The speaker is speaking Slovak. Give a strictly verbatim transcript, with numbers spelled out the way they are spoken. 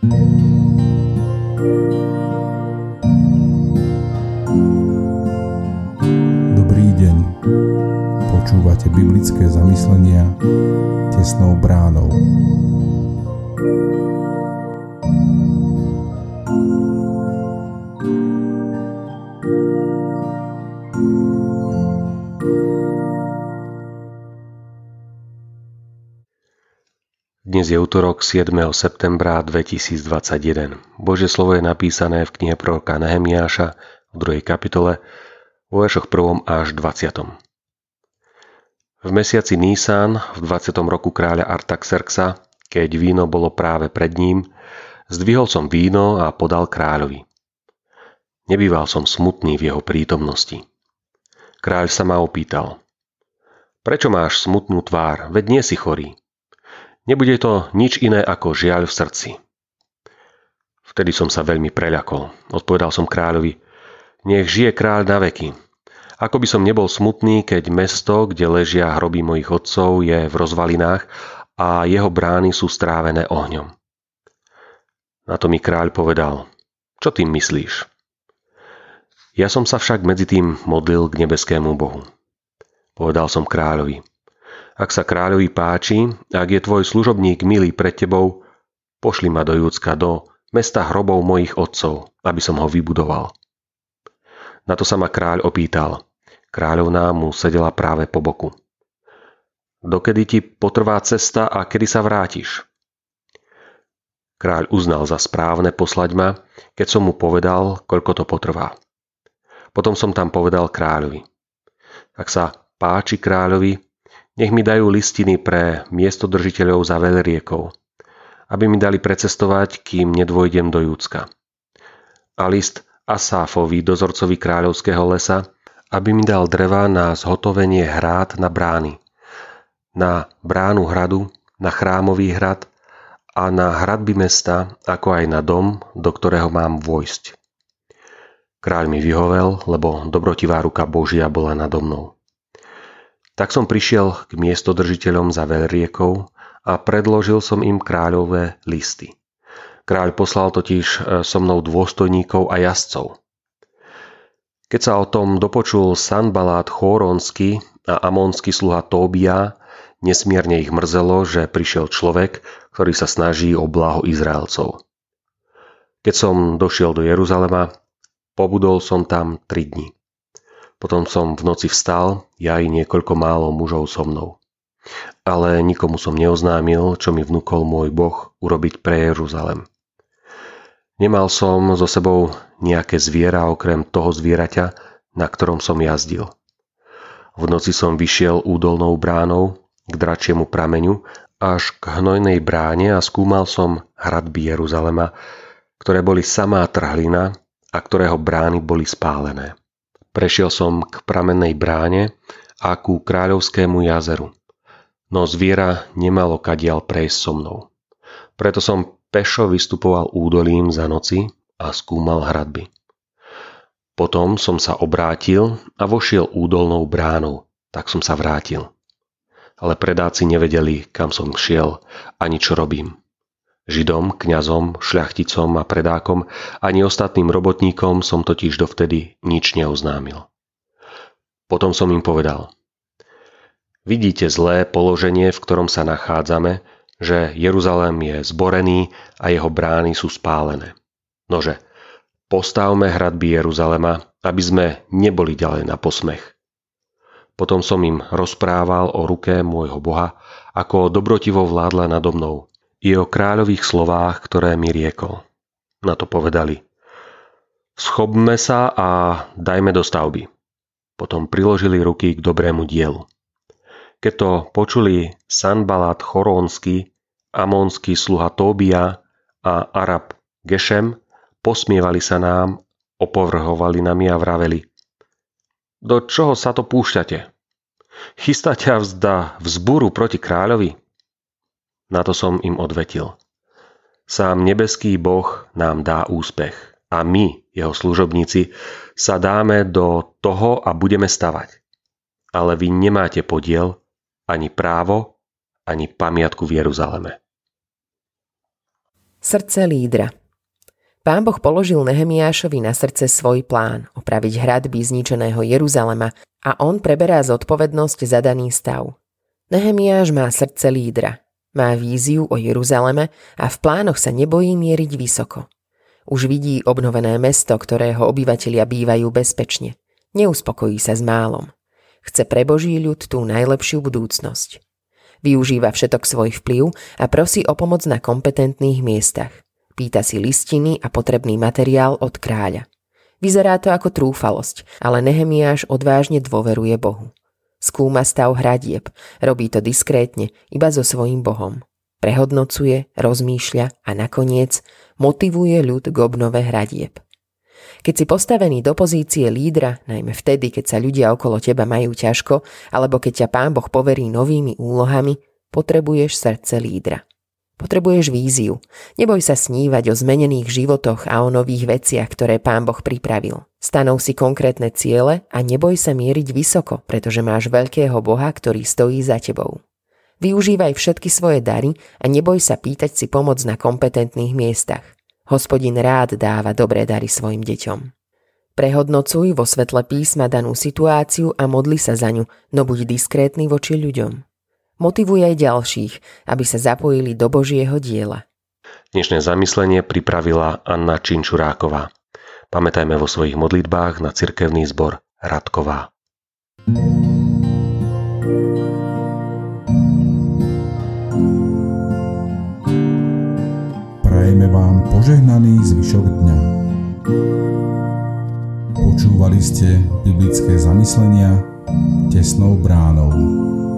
Dobrý deň. Počúvate biblické zamyslenia tesnou bránou. Dnes je utorok siedmeho septembra dvetisícdvadsaťjeden. Božie slovo je napísané v knihe proroka Nehemiáša v druhej kapitole vo veršoch prvom až dvadsiatom. V mesiaci Nísan v dvadsiatom roku kráľa Artaxerxa, keď víno bolo práve pred ním, zdvihol som víno a podal kráľovi. Nebýval som smutný v jeho prítomnosti. Kráľ sa ma opýtal: Prečo máš smutnú tvár, veď nie si chorý? Nebude to nič iné ako žiaľ v srdci. Vtedy som sa veľmi preľakol. Odpovedal som kráľovi: Nech žije kráľ na veky. Ako by som nebol smutný, keď mesto, kde ležia hroby mojich otcov, je v rozvalinách a jeho brány sú strávené ohňom. Na to mi kráľ povedal: Čo tým myslíš? Ja som sa však medzi tým modlil k nebeskému Bohu. Povedal som kráľovi: Ak sa kráľovi páči, ak je tvoj služobník milý pred tebou, pošli ma do Júdska, do mesta hrobov mojich otcov, aby som ho vybudoval. Na to sa ma kráľ opýtal. Kráľovná mu sedela práve po boku. Dokedy ti potrvá cesta a kedy sa vrátiš? Kráľ uznal za správne poslať ma, keď som mu povedal, koľko to potrvá. Potom som tam povedal kráľovi: Ak sa páči kráľovi, nech mi dajú listiny pre miestodržiteľov za veľriekou, aby mi dali precestovať, kým nedôjdem do Júdska. A list Asáfovi, dozorcovi kráľovského lesa, aby mi dal dreva na zhotovenie hrád na brány, na bránu hradu, na chrámový hrad a na hradby mesta, ako aj na dom, do ktorého mám vojsť. Kráľ mi vyhovel, lebo dobrotivá ruka Božia bola nado mnou. Tak som prišiel k miestodržiteľom za veľriekou a predložil som im kráľové listy. Kráľ poslal totiž so mnou dôstojníkov a jazdcov. Keď sa o tom dopočul Sanbalát Chóronský a amonský sluha Tóbia, nesmierne ich mrzelo, že prišiel človek, ktorý sa snaží o blaho Izraelcov. Keď som došiel do Jeruzalema, pobudol som tam tri dni. Potom som v noci vstal, ja i niekoľko málo mužov so mnou. Ale nikomu som neoznámil, čo mi vnúkol môj Boh urobiť pre Jeruzalem. Nemal som so sebou nejaké zviera okrem toho zvieraťa, na ktorom som jazdil. V noci som vyšiel údolnou bránou k dračiemu prameňu až k hnojnej bráne a skúmal som hradby Jeruzalema, ktoré boli samá trhlina a ktorého brány boli spálené. Prešiel som k pramennej bráne a ku kráľovskému jazeru, no zviera nemalo kadiaľ prejsť so mnou. Preto som pešo vystupoval údolím za noci a skúmal hradby. Potom som sa obrátil a vošiel údolnou bránou, tak som sa vrátil. Ale predáci nevedeli, kam som šiel ani čo robím. Židom, kňazom, šľachticom a predákom ani ostatným robotníkom som totiž dovtedy nič neoznámil. Potom som im povedal: Vidíte zlé položenie, v ktorom sa nachádzame, že Jeruzalém je zborený a jeho brány sú spálené. Nože, postavme hradby Jeruzalema, aby sme neboli ďalej na posmech. Potom som im rozprával o ruke môjho Boha, ako dobrotivo vládla nado mnou, i o kráľových slovách, ktoré mi riekol. Na to povedali: Schopme sa a dajme do stavby. Potom priložili ruky k dobrému dielu. Keď to počuli Sanbalát Chorónsky, amonský sluha Tóbia a Arab Gešem, posmievali sa nám, opovrhovali nami a vraveli: Do čoho sa to púšťate? Chystáte vzda vzburu proti kráľovi? Na to som im odvetil: Sám nebeský Boh nám dá úspech a my, jeho služobníci, sa dáme do toho a budeme stavať. Ale vy nemáte podiel, ani právo, ani pamiatku v Jeruzaleme. Srdce lídra. Pán Boh položil Nehemiášovi na srdce svoj plán opraviť hradby zničeného Jeruzalema a on preberá zodpovednosť za daný stav. Nehemiáš má srdce lídra, má víziu o Jeruzaleme a v plánoch sa nebojí mieriť vysoko. Už vidí obnovené mesto, ktorého obyvatelia bývajú bezpečne. Neuspokojí sa s málom. Chce pre Boží ľud tú najlepšiu budúcnosť. Využíva všetok svoj vplyv a prosí o pomoc na kompetentných miestach. Pýta si listiny a potrebný materiál od kráľa. Vyzerá to ako trúfalosť, ale Nehemiáš odvážne dôveruje Bohu. Skúma stav hradieb, robí to diskrétne, iba so svojím Bohom. Prehodnocuje, rozmýšľa a nakoniec motivuje ľud k obnove hradieb. Keď si postavený do pozície lídra, najmä vtedy, keď sa ľudia okolo teba majú ťažko, alebo keď ťa Pán Boh poverí novými úlohami, potrebuješ srdce lídra. Potrebuješ víziu. Neboj sa snívať o zmenených životoch a o nových veciach, ktoré Pán Boh pripravil. Stanov si konkrétne ciele a neboj sa mieriť vysoko, pretože máš veľkého Boha, ktorý stojí za tebou. Využívaj všetky svoje dary a neboj sa pýtať si pomoc na kompetentných miestach. Hospodin rád dáva dobré dary svojim deťom. Prehodnocuj vo svetle písma danú situáciu a modli sa za ňu, no buď diskrétny voči ľuďom. Motivuj aj ďalších, aby sa zapojili do Božieho diela. Dnešné zamyslenie pripravila Anna Činčuráková. Pamätajme vo svojich modlitbách na cirkevný zbor Radková. Prajeme vám požehnaný zvyšok dňa. Počúvali ste biblické zamyslenia Tesnou bránou.